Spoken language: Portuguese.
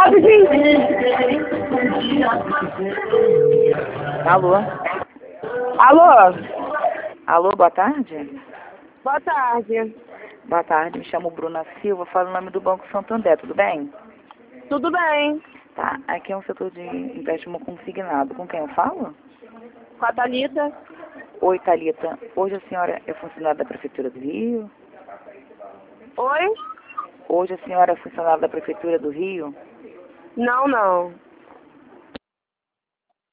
rapidinho. Alô? Alô? Alô, boa tarde? Boa tarde. Boa tarde, me chamo Bruna Silva, falo o nome do Banco Santander, tudo bem? Tudo bem? Tá, aqui é um setor de empréstimo consignado. Com quem eu falo? Com a Thalita? Oi, Thalita. Hoje a senhora é funcionária da Prefeitura do Rio? Oi? Hoje a senhora é funcionária da Prefeitura do Rio? Não, não.